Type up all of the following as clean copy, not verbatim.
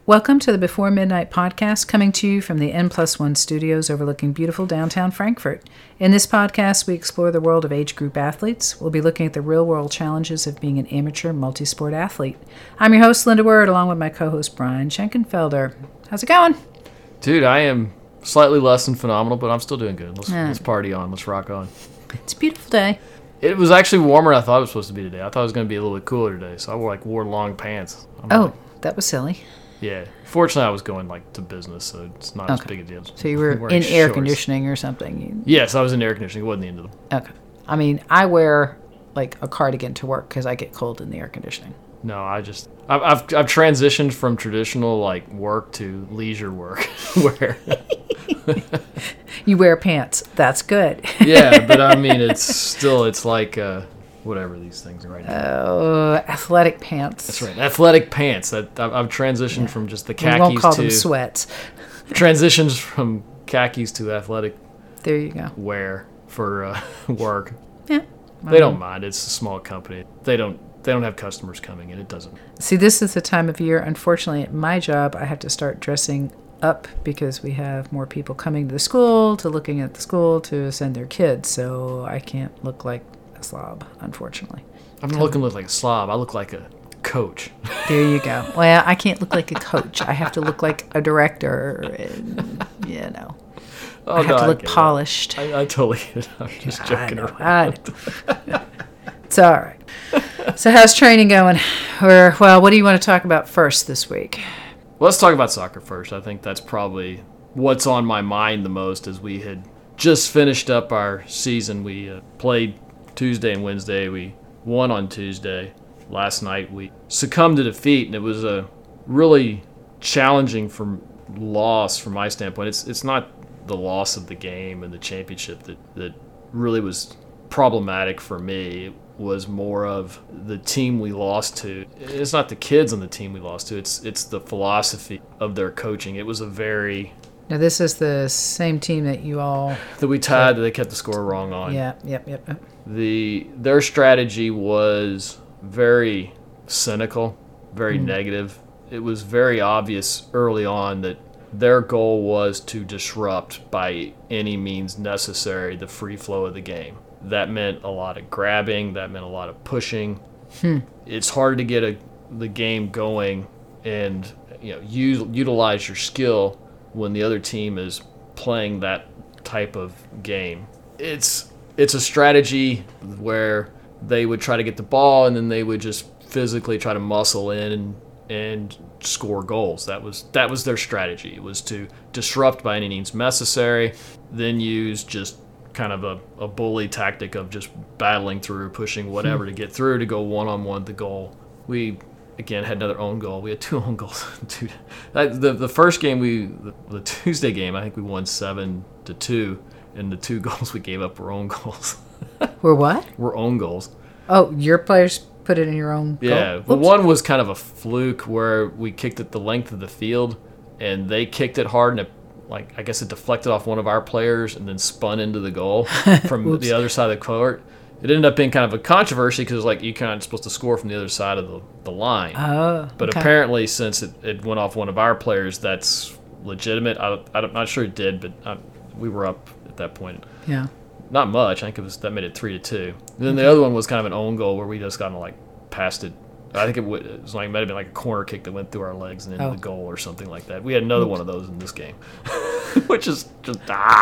Welcome to the Before Midnight podcast, coming to you from the N+1 studios overlooking beautiful downtown Frankfurt. In this podcast, we explore the world of age group athletes. We'll be looking at the real-world challenges of being an amateur multi-sport athlete. I'm your host, Linda Word, along with my co-host, Brian Schenkenfelder. How's it going? Dude, I am slightly less than phenomenal, but I'm still doing good. Let's party on. Let's rock on. It's a beautiful day. It was actually warmer than I thought it was supposed to be today. I thought it was going to be a little bit cooler today, so I wore long pants. That was silly. Yeah. Fortunately, I was going to business, so it's not as big a deal. So you were in air conditioning or something? Yes, I was in air conditioning. It wasn't the end of them. Okay. I mean, I wear a cardigan to work because I get cold in the air conditioning. No, I've transitioned from traditional work to leisure work, where you wear pants. That's good. Yeah, but I mean, it's like whatever these things are right now. Athletic pants. That's right, athletic pants. That I've transitioned from just the khakis to. We won't call them sweats. Transitions from khakis to athletic. There you go. Wear for work. Yeah. They don't mind. It's a small company. They don't have customers coming in. It doesn't. See, this is the time of year. Unfortunately, at my job, I have to start dressing up because we have more people coming to the school, to looking at the school, to send their kids. So I can't look like a slob, unfortunately. I'm not looking like a slob. I look like a coach. There you go. Well, I can't look like a coach. I have to look like a director, and, I have to look polished. I totally get it. I'm just joking around. It's all right. So how's training going? What do you want to talk about first this week? Let's talk about soccer first. I think that's probably what's on my mind the most, as we had just finished up our season. We played Tuesday and Wednesday. We won on Tuesday. Last night we succumbed to defeat, and it was a really challenging loss from my standpoint. It's not the loss of the game and the championship that really was problematic for me. It was more of the team we lost to. It's not the kids on the team we lost to. It's the philosophy of their coaching. It was a very... Now, this is the same team that you all... That we tied, that they kept the score wrong on. Yeah, yep. Their strategy was very cynical, very negative. It was very obvious early on that their goal was to disrupt by any means necessary the free flow of the game. That meant a lot of grabbing. That meant a lot of pushing. It's hard to get the game going and utilize your skill when the other team is playing that type of game. It's a strategy where they would try to get the ball, and then they would just physically try to muscle in and score goals. That was their strategy. It was to disrupt by any means necessary, then use just kind of a bully tactic of just battling through, pushing whatever to get through, to go one-on-one the goal. We, again, had another own goal. We had 2 own goals. Dude, the first game, the Tuesday game, I think we won 7-2, and the 2 goals we gave up were own goals. Were what? Were own goals. Oh, your players put it in your own goal? Yeah, but one was kind of a fluke where we kicked it the length of the field, and they kicked it hard, and I guess it deflected off one of our players and then spun into the goal from the other side of the court. It ended up being kind of a controversy because you kind of supposed to score from the other side of the line. Oh, but apparently, since it went off one of our players, that's legitimate. I'm not sure it did, but we were up at that point. Yeah. Not much. I think that made it 3-2. And then the other one was kind of an own goal where we just kind of past it. I think it was might have been a corner kick that went through our legs and into the goal or something like that. We had another one of those in this game, which is just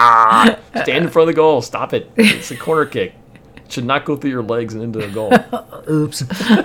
stand in front of the goal. Stop it. It's a corner kick. It should not go through your legs and into the goal. Oops.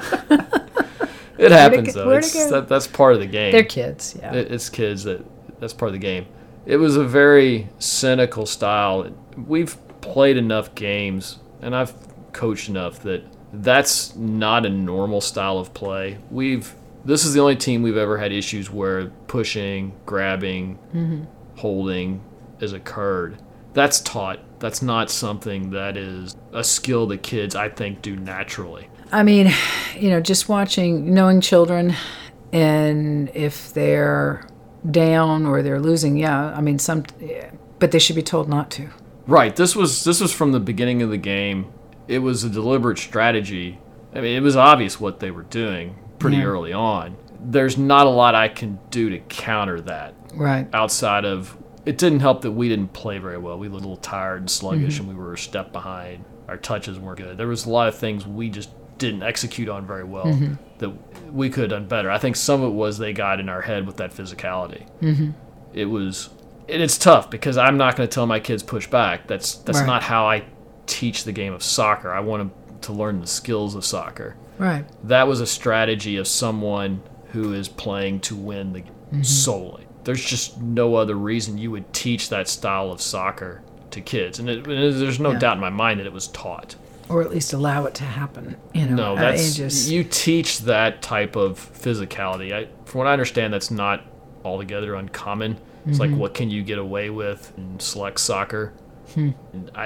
It happens though. That's part of the game. They're kids. Yeah. It's kids. That's part of the game. It was a very cynical style. We've played enough games, and I've coached enough that's not a normal style of play. This is the only team we've ever had issues where pushing, grabbing, holding has occurred. That's taught. That's not something that is a skill that kids, I think, do naturally. I mean, just knowing children, and if they're down or they're losing, but they should be told not to. Right. This was from the beginning of the game. It was a deliberate strategy. I mean, it was obvious what they were doing pretty early on. there's not a lot I can do to counter that. Right. Outside of, it didn't help that we didn't play very well. We were a little tired and sluggish, and we were a step behind. Our touches weren't good. There was a lot of things we just didn't execute on very well that we could have done better. I think some of it was they got in our head with that physicality. It was, and it's tough because I'm not going to tell my kids push back. That's Right. not how I teach the game of soccer. I want them to learn the skills of soccer. Right. That was a strategy of someone who is playing to win the solely. There's just no other reason you would teach that style of soccer to kids, and there's no doubt in my mind that it was taught. Or at least allow it to happen. You know, No, that's you teach that type of physicality. From what I understand, that's not altogether uncommon. It's like, what can you get away with in select soccer? And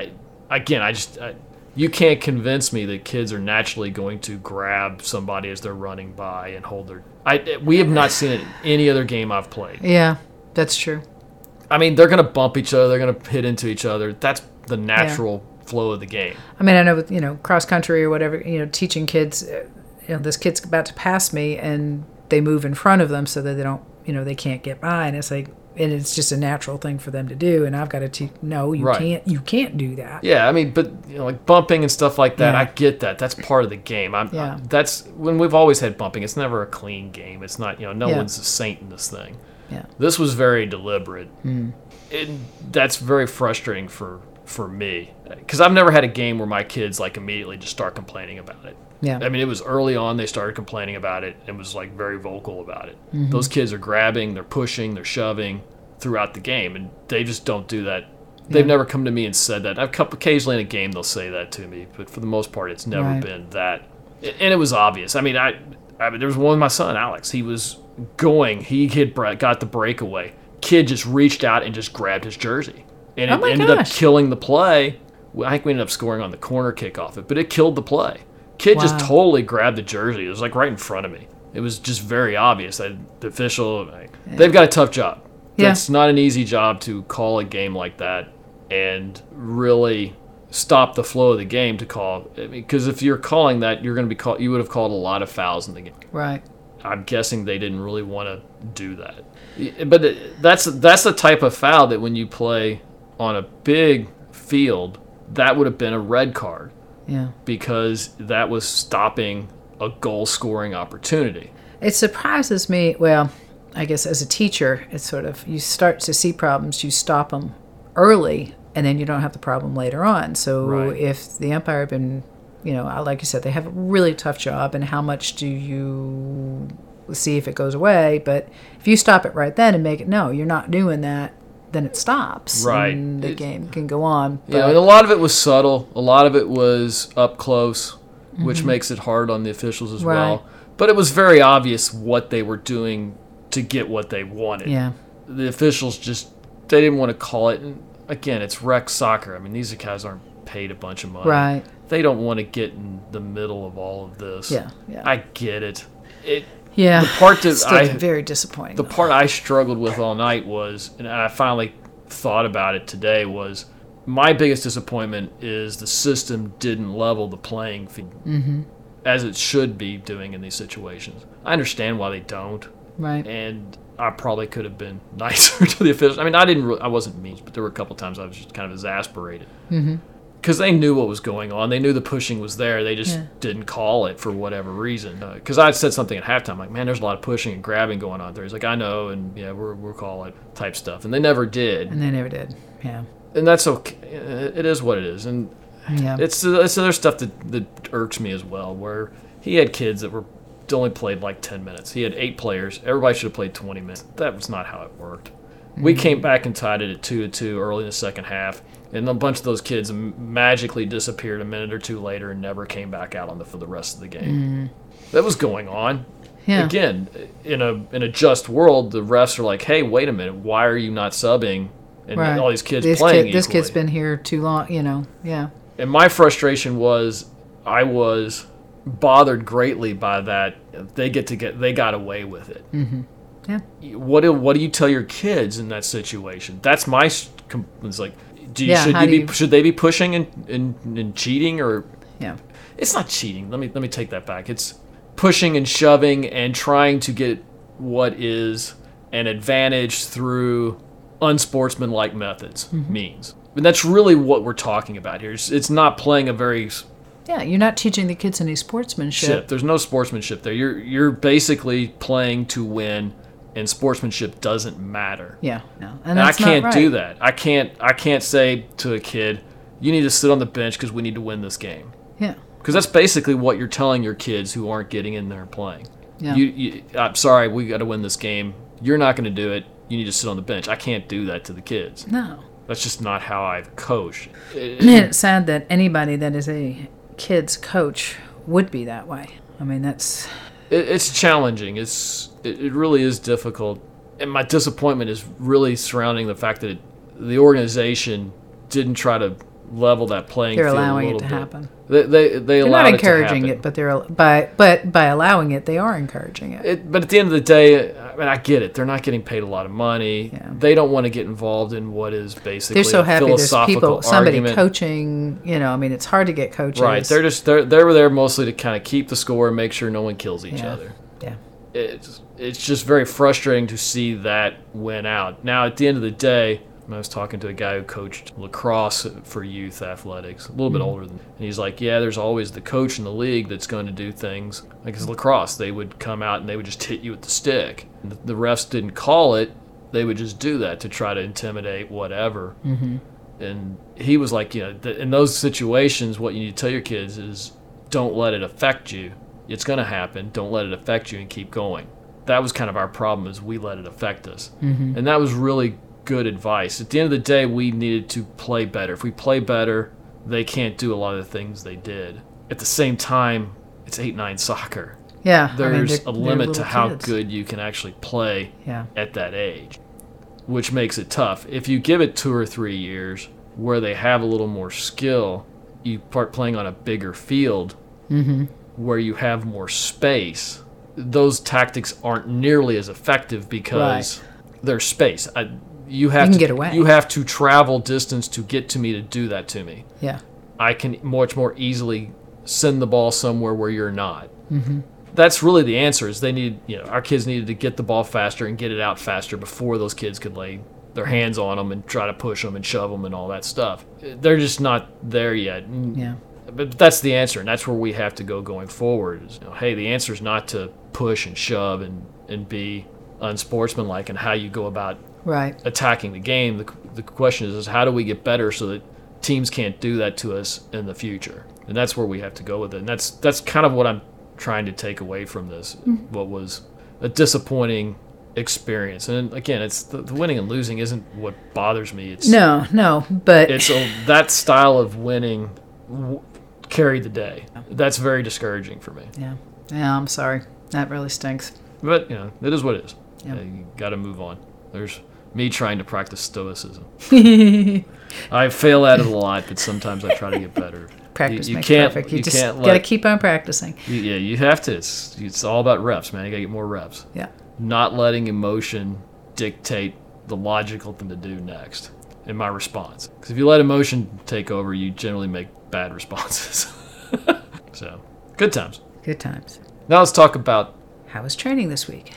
you can't convince me that kids are naturally going to grab somebody as they're running by and hold their. We have not seen it in any other game I've played. Yeah, that's true. I mean, they're going to bump each other. They're going to hit into each other. That's the natural flow of the game. I mean, I know with, cross country or whatever, teaching kids, this kid's about to pass me and they move in front of them so that they don't, they can't get by. And it's like, and it's just a natural thing for them to do. And I've got to teach, no, you can't do that. Yeah. I mean, but like bumping and stuff like that, Yeah. I get that. That's part of the game. That's when we've always had bumping. It's never a clean game. It's not, no one's a saint in this thing. Yeah. This was very deliberate. That's very frustrating for me because I've never had a game where my kids like immediately just start complaining about it. Yeah. I mean, it was early on they started complaining about it and was like very vocal about it. Those kids are grabbing, they're pushing, they're shoving throughout the game, and they just don't do that. They've never come to me and said that. Occasionally in a game they'll say that to me, but for the most part it's never been that. And it was obvious. I mean, there was one with my son, Alex. He was going, got the breakaway. Kid just reached out and just grabbed his jersey. And it ended up killing the play. I think we ended up scoring on the corner kick off it, but it killed the play. Kid just totally grabbed the jersey. It was like right in front of me. It was just very obvious. The official, they've got a tough job. Yeah. It's not an easy job to call a game like that and really stop the flow of the game to call. Because if you're calling that, you're going to be you would have called a lot of fouls in the game. Right. I'm guessing they didn't really want to do that. But that's the type of foul that when you play on a big field, that would have been a red card. Yeah. Because that was stopping a goal-scoring opportunity. It surprises me. Well, I guess as a teacher, it's sort of, you start to see problems, you stop them early, and then you don't have the problem later on. So if the umpire had been, like you said, they have a really tough job, and how much do you see if it goes away? But if you stop it right then and make it, no, you're not doing that, then it stops. Right. And the game can go on. And a lot of it was subtle. A lot of it was up close, which makes it hard on the officials as well. But it was very obvious what they were doing to get what they wanted. Yeah. The officials they didn't want to call it. And again, it's rec soccer. I mean, these guys aren't paid a bunch of money. Right. They don't want to get in the middle of all of this. Yeah. I get it. Yeah. The part that still very disappointing. The part I struggled with all night was, and I finally thought about it today, was my biggest disappointment is the system didn't level the playing field as it should be doing in these situations. I understand why they don't. Right. And I probably could have been nicer to the officials. I mean, I wasn't mean, but there were a couple times I was just kind of exasperated. Because they knew what was going on. They knew the pushing was there. They just didn't call it for whatever reason. Because I said something at halftime, like, man, there's a lot of pushing and grabbing going on there. He's like, I know, and we'll call it type stuff. And they never did. And they never did. Yeah. And that's okay. It is what it is. And it's other stuff that irks me as well, where he had kids that only played like 10 minutes. He had 8 players. Everybody should have played 20 minutes. That was not how it worked. We came back and tied it at 2-2 early in the second half. And a bunch of those kids magically disappeared a minute or two later and never came back out on for the rest of the game. That was going on. Yeah. Again, in a just world, the refs are like, hey, wait a minute, why are you not subbing? And all these kids playing equally. This kid's been here too long, yeah. And my frustration was I was bothered greatly by that. They got away with it. Yeah. What do you tell your kids in that situation? That's my. It's like, should they be pushing and cheating or? Yeah. It's not cheating. Let me take that back. It's pushing and shoving and trying to get what is an advantage through unsportsmanlike methods means. And that's really what we're talking about here. It's not playing a very... Yeah, you're not teaching the kids any sportsmanship. There's no sportsmanship there. You're basically playing to win, and sportsmanship doesn't matter. Yeah, no, and I can't do that. I can't say to a kid, you need to sit on the bench because we need to win this game. Yeah, because that's basically what you're telling your kids who aren't getting in there and playing. Yeah. I'm sorry, we got to win this game. You're not going to do it. You need to sit on the bench. I can't do that to the kids. No, that's just not how I've coached. It's sad that anybody that is a kid's coach would be that way. I mean, it's challenging. It really is difficult, and my disappointment is really surrounding the fact that the organization didn't try to level that playing field a little bit. They're allowing it to happen. They're not encouraging it, but by allowing it, they are encouraging it. But at the end of the day, I mean, I get it. They're not getting paid a lot of money. Yeah. They don't want to get involved in what is basically they're so happy there's people, somebody argument. Coaching. I mean, it's hard to get coaches. Right. They were there mostly to kind of keep the score and make sure no one kills each other. Yeah. It's just very frustrating to see that win out. Now, at the end of the day, I was talking to a guy who coached lacrosse for youth athletics, a little bit older than me. And he's like, yeah, there's always the coach in the league that's going to do things. Like it's lacrosse, they would come out and they would just hit you with the stick. And the refs didn't call it. They would just do that to try to intimidate whatever. Mm-hmm. And he was like, in those situations, what you need to tell your kids is don't let it affect you. It's going to happen. Don't let it affect you and keep going. That was kind of our problem is we let it affect us. Mm-hmm. And that was really good advice. At the end of the day, we needed to play better. If we play better, they can't do a lot of the things they did. At the same time, it's 8-9 soccer. Yeah, there's a limit to how good you can actually play at that age, which makes it tough. If you give it 2 or 3 years where they have a little more skill, you start playing on a bigger field where you have more space. Those tactics aren't nearly as effective because there's space. You can get away. You have to travel distance to get to me to do that to me. Yeah. I can much more easily send the ball somewhere where you're not. Mm-hmm. That's really the answer is our kids needed to get the ball faster and get it out faster before those kids could lay their hands on them and try to push them and shove them and all that stuff. They're just not there yet. Yeah. But that's the answer, and that's where we have to go going forward. Is, hey, the answer is not to push and shove and be unsportsmanlike in how you go about attacking the game. The question is how do we get better so that teams can't do that to us in the future? And that's where we have to go with it. And that's kind of what I'm trying to take away from this, what was a disappointing experience. And again, it's the winning and losing isn't what bothers me. It's but it's that style of winning carried the day. That's very discouraging for me. Yeah, I'm sorry. That really stinks. But it is what it is. You got to move on. There's me trying to practice stoicism. I fail at it a lot, but sometimes I try to get better. Practice makes perfect. You just got to keep on practicing. You have to. It's all about reps, man. You got to get more reps. Yeah. Not letting emotion dictate the logical thing to do next in my response. Because if you let emotion take over, you generally make bad responses. So, good times. Good times. Now let's talk about... How was training this week?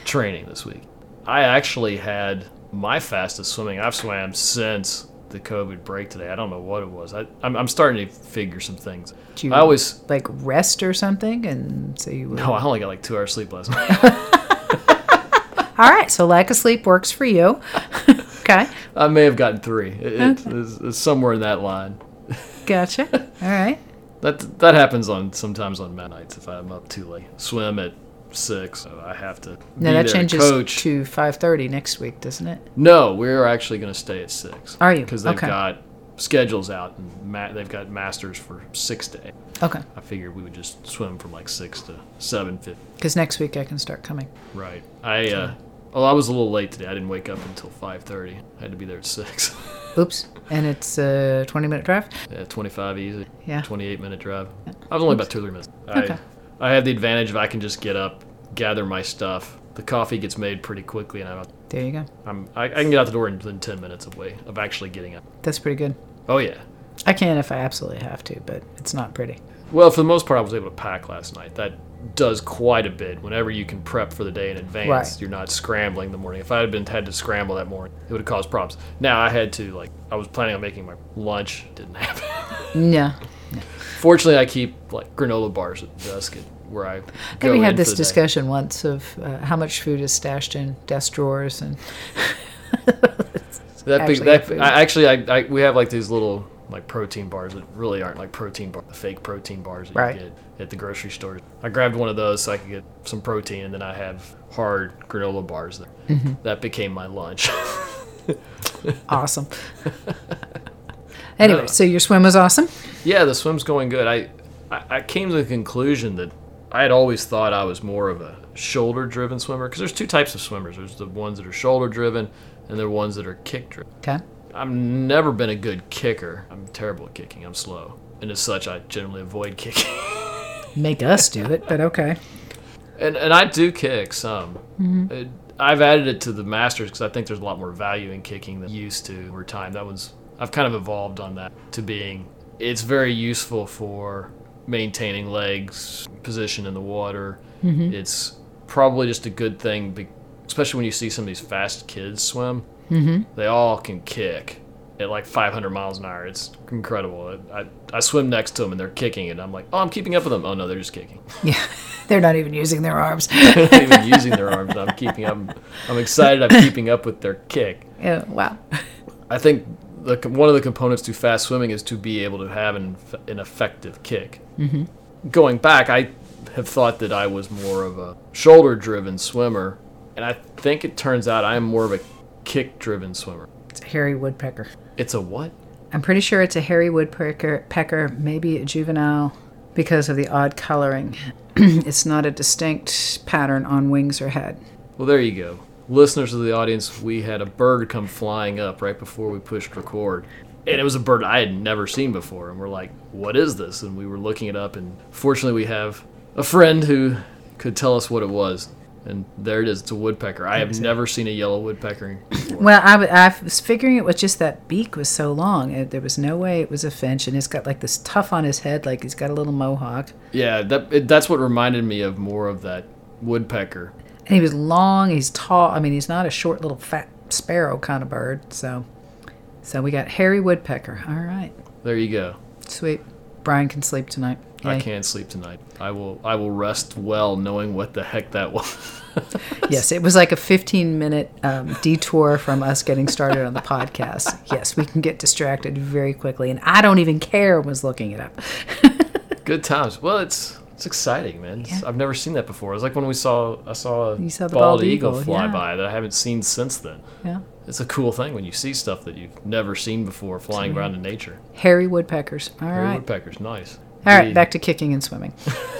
I actually had my fastest swimming I've swam since the COVID break today. I don't know what it was. I'm starting to figure some things. Did you always rest or something? And so you No, I only got 2 hours sleep last night. All right, so lack of sleep works for you. Okay. I may have gotten 3. It's somewhere in that line. Gotcha. All right. That happens sometimes on nights if I'm up too late. Swim at 6, so I have to. Now that changes to 5:30 next week, doesn't it? No, we're actually going to stay at 6. Are you? Because they've got schedules out and they've got masters for 6 to 8. Okay. I figured we would just swim from 6 to 7:50. Because next week I can start coming. Right. I was a little late today. I didn't wake up until 5:30. I had to be there at 6. Oops. And it's a 20-minute drive? Yeah, 25 easy. Yeah. 28-minute drive. I was only about 2 or 3 minutes. Okay. I have the advantage of I can just get up, gather my stuff. The coffee gets made pretty quickly, and there you go. I can get out the door within 10 minutes of actually getting up. That's pretty good. Oh, yeah. I can if I absolutely have to, but it's not pretty. Well, for the most part, I was able to pack last night. That does quite a bit. Whenever you can prep for the day in advance, Right. you're not scrambling the morning. If I had to scramble that morning, it would have caused problems. Now I had to I was planning on making my lunch. Didn't happen. Yeah. Fortunately, I keep granola bars at the desk where I go. We in had for this the day. discussion once of how much food is stashed in desk drawers, and We have these little protein bars that really aren't like protein bars, the fake protein bars that Right. you get at the grocery store. I grabbed one of those so I could get some protein, and then I have hard granola bars. That became my lunch. awesome. Anyway, No. so your swim was awesome? Yeah, the swim's going good. I came to the conclusion that I had always thought I was more of a shoulder-driven swimmer, because there's two types of swimmers. There's the ones that are shoulder-driven, and there are ones that are kick-driven. Okay. I've never been a good kicker. I'm terrible at kicking. I'm slow. And as such, I generally avoid kicking. Make us do it, but okay. And I do kick some. I've added it to the Masters because I think there's a lot more value in kicking than used to over time. I've kind of evolved on that to being, it's very useful for maintaining legs, position in the water. It's probably just a good thing, especially when you see some of these fast kids swim. They all can kick at 500 miles an hour. It's incredible. I swim next to them and they're kicking it. I'm like, oh, I'm keeping up with them. Oh, no, they're just kicking. Yeah, they're not even using their arms. They're not even using their arms. I'm keeping up. I'm excited. I'm keeping up with their kick. Yeah, wow. I think one of the components to fast swimming is to be able to have an effective kick. Going back, I have thought that I was more of a shoulder-driven swimmer, and I think it turns out I am more of a kick-driven swimmer. It's a hairy woodpecker. It's a what? I'm pretty sure it's a hairy woodpecker, maybe a juvenile, because of the odd coloring. It's not a distinct pattern on wings or head. Well, there you go. Listeners of the audience, we had a bird come flying up right before we pushed record. And it was a bird I had never seen before. And we're like, what is this? And we were looking it up. And fortunately, we have a friend who could tell us what it was. And there it is. It's a woodpecker. I have never seen a yellow woodpecker before. Well, I was figuring it was just that beak was so long. There was no way it was a finch. And it's got this tuft on his head, like he's got a little mohawk. Yeah, that's what reminded me of more of that woodpecker. And he was long, he's tall. I mean, he's not a short little fat sparrow kind of bird. So we got hairy woodpecker. All right. There you go. Sweet. Brian can sleep tonight. I Yay. can't sleep tonight. I will rest well knowing what the heck that was. Yes, it was like a 15-minute detour from us getting started on the podcast. Yes, we can get distracted very quickly, and I don't even care who was looking it up. Good times. Well, it's exciting, man. Yeah. I've never seen that before. It was like when I saw a You saw the bald eagle fly yeah. by that I haven't seen since then. Yeah. It's a cool thing when you see stuff that you've never seen before flying around in nature. Hairy woodpeckers. All Hairy right. woodpeckers, nice. All right, back to kicking and swimming.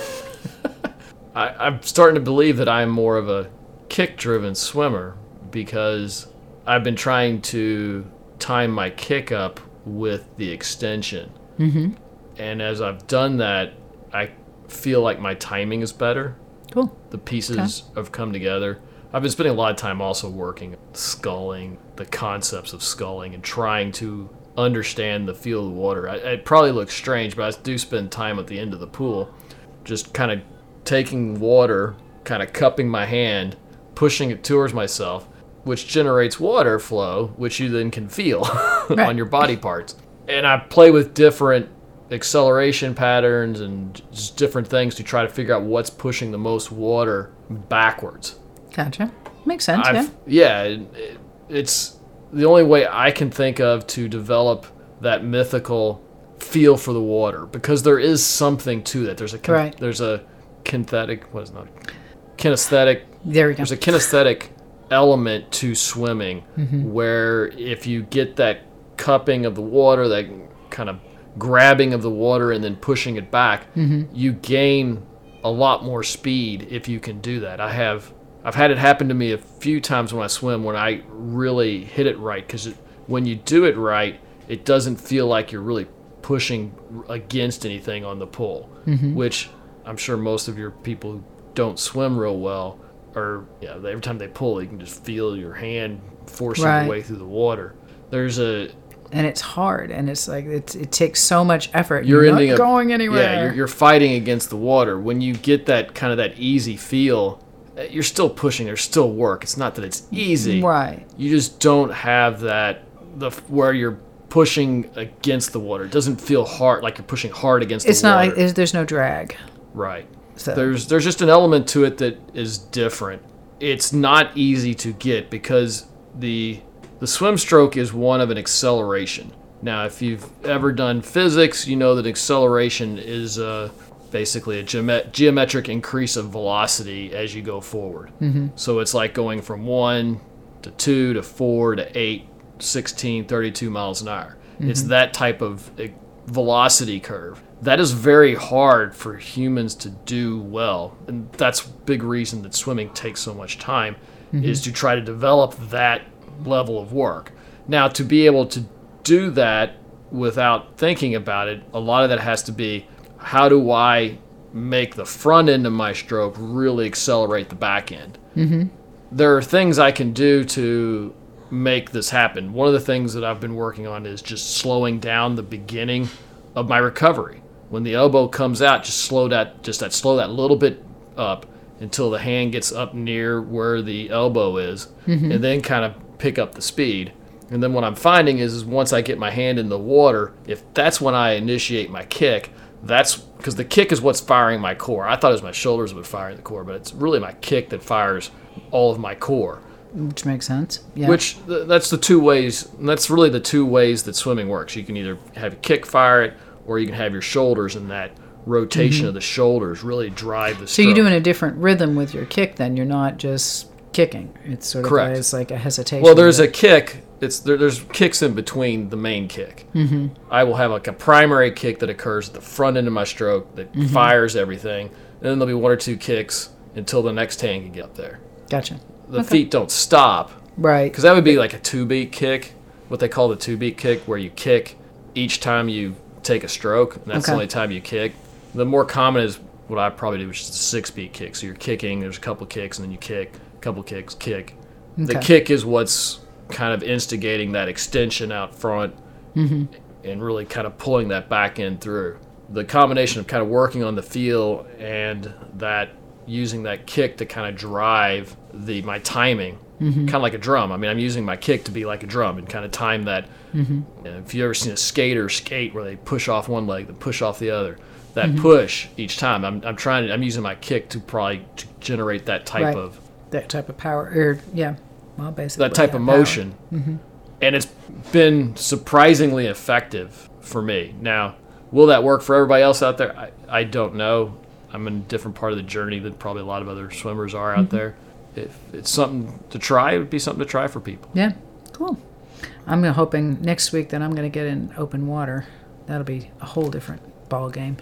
I'm starting to believe that I'm more of a kick-driven swimmer because I've been trying to time my kick up with the extension. And as I've done that, I feel like my timing is better. Cool. The pieces have come together. I've been spending a lot of time also working sculling, the concepts of sculling, and trying to understand the feel of the water. It probably looks strange, but I do spend time at the end of the pool just kind of taking water, kind of cupping my hand, pushing it towards myself, which generates water flow, which you then can feel on your body parts. And I play with different acceleration patterns and just different things to try to figure out what's pushing the most water backwards. Gotcha. Makes sense, It's the only way I can think of to develop that mythical feel for the water, because there is something to that. There's a kinesthetic. There we go. There's a kinesthetic element to swimming, where if you get that cupping of the water, that kind of grabbing of the water and then pushing it back, you gain a lot more speed if you can do that. I've had it happen to me a few times when I swim when I really hit it right, because when you do it right, it doesn't feel like you're really pushing against anything on the pull, which I'm sure most of your people who don't swim real well, or every time they pull, you can just feel your hand forcing your way through the water. There's a and it's hard, and it's like it takes so much effort. You're not ending up going anywhere. Yeah, you're fighting against the water. When you get that kind of that easy feel, you're still pushing. There's still work. It's not that it's easy. Right. You just don't have that where you're pushing against the water. It doesn't feel hard like you're pushing hard against the water. It's not like there's no drag. Right. So. There's just an element to it that is different. It's not easy to get because the swim stroke is one of an acceleration. Now, if you've ever done physics, you know that acceleration is basically a geometric increase of velocity as you go forward. Mm-hmm. So it's like going from 1 to 2 to 4 to 8, 16, 32 miles an hour. Mm-hmm. It's that type of velocity curve. That is very hard for humans to do well. And that's a big reason that swimming takes so much time, is to try to develop that level of work. Now, to be able to do that without thinking about it, a lot of that has to be, how do I make the front end of my stroke really accelerate the back end? Mm-hmm. There are things I can do to make this happen. One of the things that I've been working on is just slowing down the beginning of my recovery. When the elbow comes out, just slow that little bit up until the hand gets up near where the elbow is, and then kind of pick up the speed. And then what I'm finding is once I get my hand in the water, if that's when I initiate my kick, that's because the kick is what's firing my core. I thought it was my shoulders that were firing the core, but it's really my kick that fires all of my core. Which makes sense. Yeah. Which that's the two ways. That's really the two ways that swimming works. You can either have your kick fire it, or you can have your shoulders, and that rotation of the shoulders really drive the stroke. So you're doing a different rhythm with your kick then. You're not just kicking. It's sort of Correct. It's like a hesitation. Well, there's a kick. There's kicks in between the main kick. Mm-hmm. I will have like a primary kick that occurs at the front end of my stroke that fires everything. And then there'll be one or two kicks until the next hand can get up there. Gotcha. The feet don't stop. Right. Because that would be like a two-beat kick, what they call the two-beat kick, where you kick each time you take a stroke, and that's the only time you kick. The more common is what I probably do, which is a six-beat kick. So you're kicking, there's a couple kicks, and then you kick, a couple kicks, kick. The kick is what's kind of instigating that extension out front and really kind of pulling that back end through. The combination of kind of working on the feel and that using that kick to kind of drive my timing, kind of like a drum. I mean, I'm using my kick to be like a drum and kind of time that. If you've ever seen a skater skate where they push off one leg, then push off the other, that push each time, I'm using my kick to generate that type of power, or well, basically that type of motion. And it's been surprisingly effective for me. Now, will that work for everybody else out there? I don't know. I'm in a different part of the journey than probably a lot of other swimmers are out there. If it's something to try, it would be something to try for people. Yeah, cool. I'm hoping next week that I'm going to get in open water. That'll be a whole different ball game.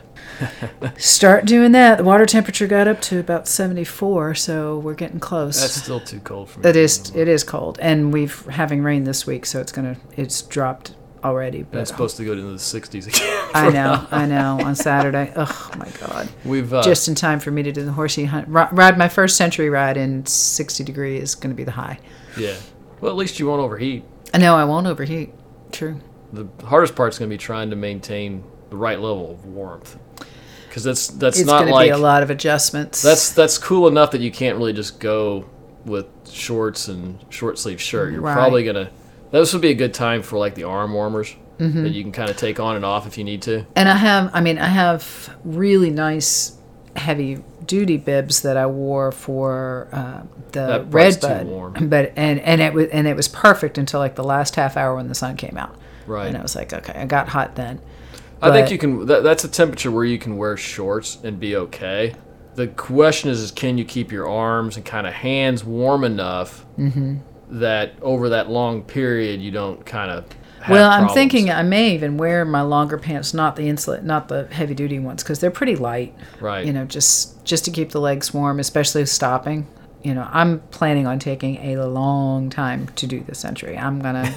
Start doing that. The water temperature got up to about 74, so we're getting close. That's still too cold for me. It is cold, and we've having rain this week, so it's dropped already. But it's supposed to go into the 60s again. I know. On Saturday. Oh my God. We've just in time for me to do the horsey hunt. Ride my first century ride in 60 degrees is going to be the high. Yeah. Well, at least you won't overheat. No, I won't overheat. True. The hardest part's going to be trying to maintain the right level of warmth, because that's not like it's going to be a lot of adjustments. That's cool enough that you can't really just go with shorts and short sleeve shirt. You're probably gonna. This would be a good time for like the arm warmers that you can kind of take on and off if you need to. And I have really nice heavy duty bibs that I wore for the Redbud, but and it was perfect until like the last half hour when the sun came out. Right. And I was like, okay, I got hot then. I think you can. That's a temperature where you can wear shorts and be okay. The question is can you keep your arms and kind of hands warm enough that over that long period you don't kind of have problems. I'm thinking I may even wear my longer pants, not the heavy duty ones, because they're pretty light. Right. Just to keep the legs warm, especially stopping. I'm planning on taking a long time to do the century. I'm gonna,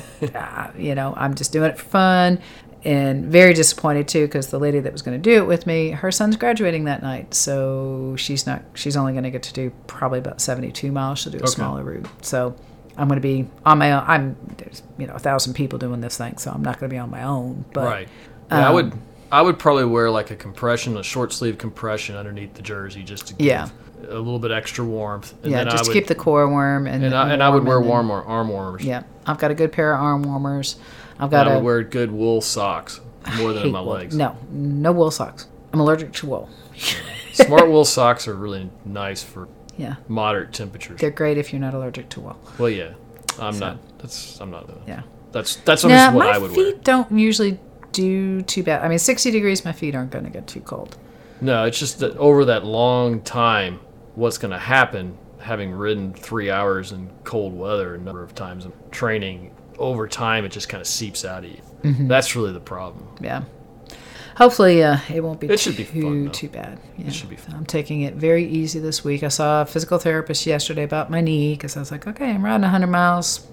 I'm just doing it for fun. And very disappointed too, because the lady that was going to do it with me, her son's graduating that night, so she's only going to get to do probably about 72 miles. She'll do a smaller route. So I'm going to be on my own. There's 1,000 people doing this thing, so I'm not going to be on my own. But, right. Yeah, I would probably wear like a short sleeve compression underneath the jersey just to give a little bit extra warmth. And then just to keep the core warm. And I would wear arm warmers. Yeah, I've got a good pair of arm warmers. I would wear good wool socks more than my legs. No wool socks. I'm allergic to wool. Smart wool socks are really nice for moderate temperatures. They're great if you're not allergic to wool. Well, yeah, I'm not. Yeah. That's what I would wear. My feet don't usually do too bad. I mean, 60 degrees, my feet aren't going to get too cold. No, it's just that over that long time, what's going to happen, having ridden 3 hours in cold weather a number of times and training, over time it just kind of seeps out of you. Mm-hmm. That's really the problem. Yeah. Hopefully it won't be too bad. Yeah. It should be fun. I'm taking it very easy this week. I saw a physical therapist yesterday about my knee because I was like, okay, I'm riding 100 miles.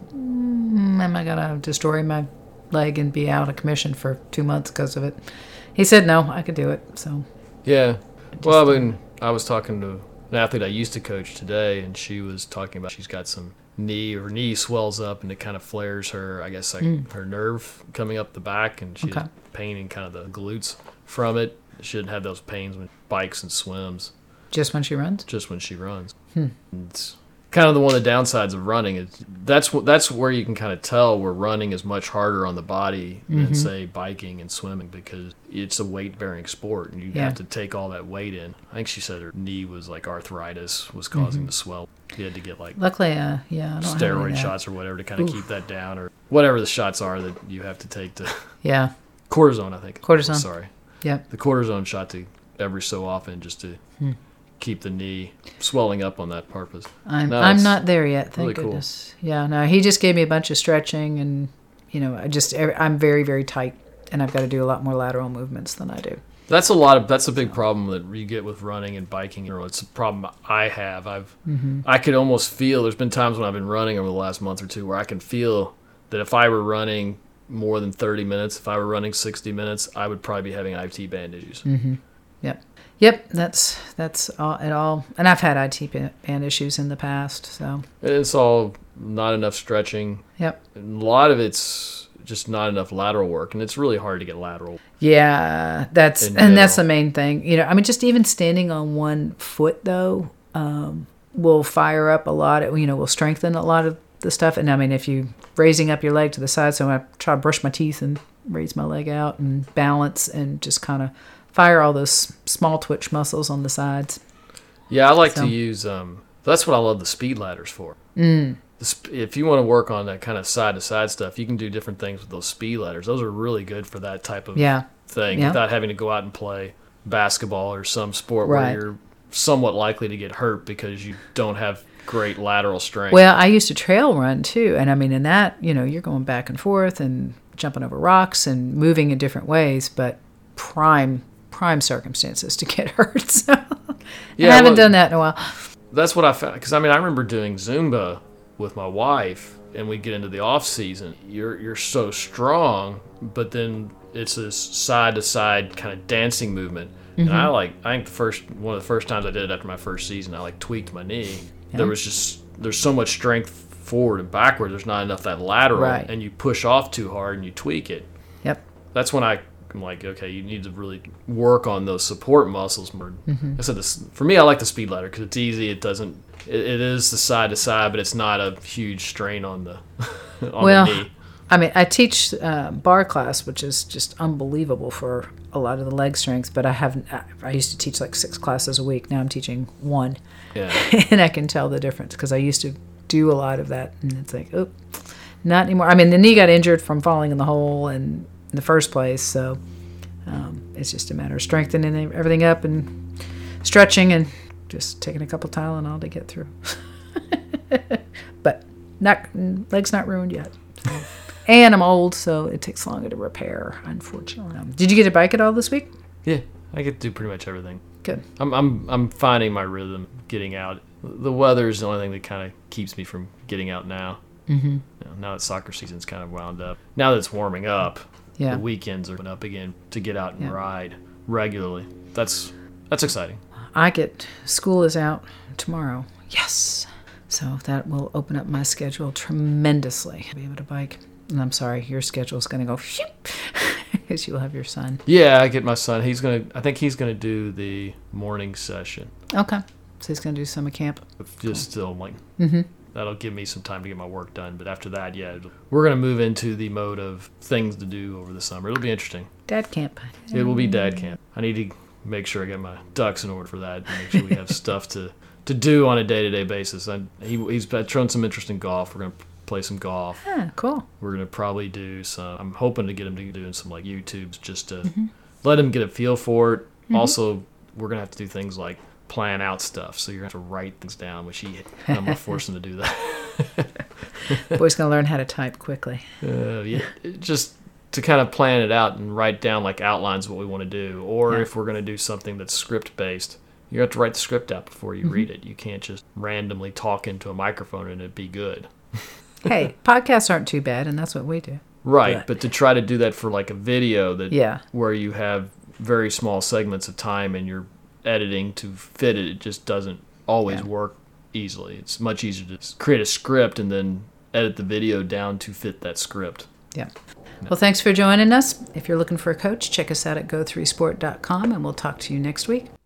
Am I going to destroy my leg and be out of commission for 2 months because of it? He said no, I could do it. So yeah. Well, I mean, I was talking to an athlete I used to coach today, and she was talking about she's got some her knee swells up and it kind of flares her, I guess, like her nerve coming up the back, and she had pain in kind of the glutes from it. She didn't have those pains when bikes and swims. Just when she runs? Just when she runs. It's kind of one of the downsides of running. That's where you can kind of tell where running is much harder on the body than, say, biking and swimming, because it's a weight-bearing sport, and you have to take all that weight in. I think she said her knee was like arthritis was causing the swell. You had to get like luckily, I don't steroid shots or whatever to kind of keep that down, or whatever the shots are that you have to take to. Yeah. Cortisone, I think. Cortisone. Sorry. Yeah. The cortisone shot to every so often just to keep the knee swelling up on that purpose. I'm not there yet, thank goodness. Cool. Yeah, no, he just gave me a bunch of stretching, and I'm very, very tight, and I've got to do a lot more lateral movements than I do. That's a big problem that you get with running and biking. It's a problem I have. I could almost feel, there's been times when I've been running over the last month or two where I can feel that if I were running more than 30 minutes, if I were running 60 minutes, I would probably be having IT band issues. Mm-hmm. Yep, that's all. And I've had IT band issues in the past, so. It's all not enough stretching. Yep. And a lot of it's just not enough lateral work, and it's really hard to get lateral. Yeah, that's the main thing. Just even standing on one foot though will fire up a lot. Will strengthen a lot of the stuff. And I mean, if you raising up your leg to the side, so I try to brush my teeth and raise my leg out and balance and just kind of fire all those small twitch muscles on the sides. Yeah, I like to use. That's what I love the speed ladders for. If you want to work on that kind of side-to-side stuff, you can do different things with those speed ladders. Those are really good for that type of thing without having to go out and play basketball or some sport where you're somewhat likely to get hurt because you don't have great lateral strength. Well, I used to trail run too, and I mean in that, you're going back and forth and jumping over rocks and moving in different ways, but prime circumstances to get hurt. So I haven't done that in a while. That's what I found, because I remember doing Zumba with my wife, and we get into the off season. You're so strong, but then it's this side to side kind of dancing movement. And I think one of the first times I did it after my first season, I tweaked my knee. Yeah. There's so much strength forward and backward. There's not enough that lateral, and you push off too hard and you tweak it. Yep. That's when I'm like, okay, you need to really work on those support muscles more. I said this for me. I like the speed ladder because it's easy. It is the side to side, but it's not a huge strain on the the knee. I teach bar class, which is just unbelievable for a lot of the leg strength. But I used to teach 6 classes a week. Now I'm teaching 1, and I can tell the difference because I used to do a lot of that, and it's like, oh, not anymore. The knee got injured from falling in the hole and in the first place, so it's just a matter of strengthening everything up and stretching and just taking a couple Tylenol to get through. But leg's not ruined yet. So. And I'm old, so it takes longer to repair, unfortunately. Did you get a bike at all this week? Yeah, I get to do pretty much everything. Good. I'm finding my rhythm, getting out. The weather is the only thing that kind of keeps me from getting out now. Mm-hmm. Now that soccer season's kind of wound up. Now that it's warming up, the weekends are up again to get out and ride regularly. That's exciting. School is out tomorrow. Yes. So that will open up my schedule tremendously. I'll be able to bike. And I'm sorry, your schedule's going to go because you'll have your son. Yeah, I get my son. I think he's gonna do the morning session. Okay. So he's going to do summer camp. Just still like Mm-hmm. that'll give me some time to get my work done. But after that, yeah, we're gonna move into the mode of things to do over the summer. It'll be interesting. Dad camp. It will be dad camp. I need to make sure I get my ducks in order for that. And make sure we have stuff to do on a day-to-day basis. He's thrown some interest in golf. We're gonna play some golf. Ah, cool. We're gonna probably do some. I'm hoping to get him to doing some like YouTubes just to let him get a feel for it. Mm-hmm. Also, we're gonna have to do things like plan out stuff. So you're gonna have to write things down, which I'm gonna force him to do that. Boy's going to learn how to type quickly. Yeah, just to kind of plan it out and write down like outlines of what we want to do, or if we're gonna do something that's script based. You have to write the script out before you read it. You can't just randomly talk into a microphone and it'd be good. Hey, podcasts aren't too bad, and that's what we do. Right, but to try to do that for like a video that where you have very small segments of time and you're editing to fit it, it just doesn't always work easily. It's much easier to create a script and then edit the video down to fit that script. Yeah. Well, thanks for joining us. If you're looking for a coach, check us out at go3sport.com, and we'll talk to you next week.